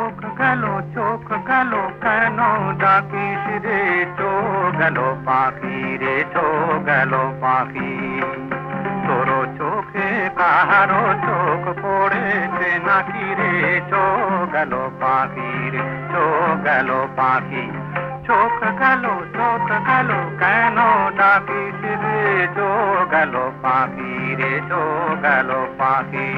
চোখ গেল কেন ডাকিস রে চোখ গেল পাখি রে চোখ গেল পাখি তোর চোখে কাহারো চোখ পড়েছে নাকি রে চোখ গেল পাখি রে চোখ গেল পাখি চোখ গেল কেন ডাকিস রে চোখ গেল পাখি রে চোখ গেল পাখি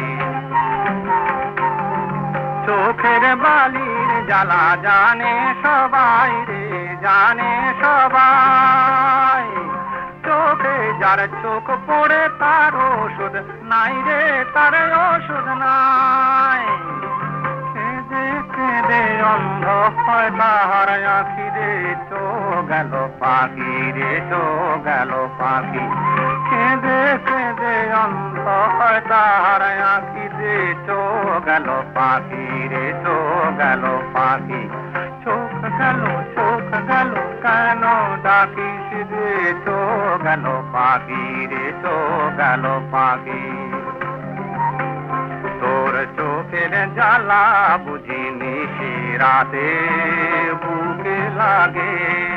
চোখের বালির জ্বালা জানে সবাই রে জানে সবাই চোখে যার চোখ পড়ে তার ওষুধ নাই রে তার ওষুধ নাই কেঁদে কেঁদে অন্ধ হয় তাহার আঁখি রে চোখ গেল পাখি রে চোখ গেল পাখি কেঁদে কেঁদে অন্ধ হয় তাহার আঁখি রে চোখ গেল পাখি রে চোখ গেল পাখি চোখ গেল কেন ডাকিস রে চোখ গেল পাখি রে চোখ গেল পাখি তোর চোখের জ্বালা বুঝিনি সে রাতে বুকে লাগে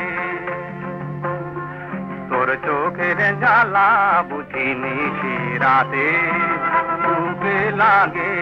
তোর চোখের জ্বালা বুঝিনি সে রাতে বুকে লাগে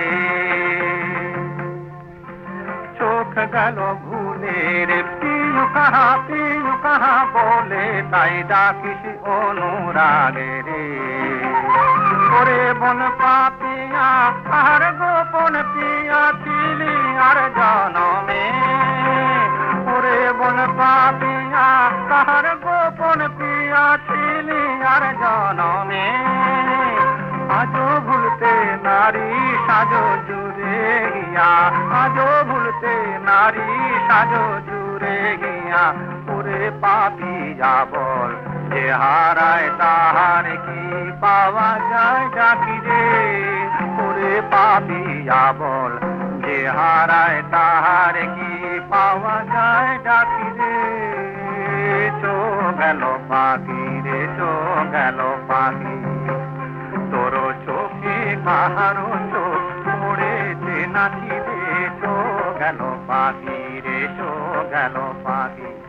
চোখ গেল ভুলে রে পিয়ু কাহা বলে তাই ডাকিস অনুরাগে রে ওরে বন পাপিয়া আর গোপন পিয়া ছিলি আর জনমে ওরে বন পাপিয়া আর গোপন পিয়া ছিলি আর জনমে আজও ভুলতে নারী সাজো জুড়ে গিয়া আজও ভুলতে নারী সাজো জুড়ে গিয়া ওরে পাপিয়া বল যে হারায় তাহার কি পাওয়া যায় ডাকি রে ওরে পাপিয়া বল যে হারায় তাহার কি পাওয়া যায় ডাকি রে চোখ গেল পাখি রে চোখ গেল পাখি তোর চোখে কাহারো চোখ পড়েছে নাকি রে চোখ গেল পাখি রে চোখ গেল পাখি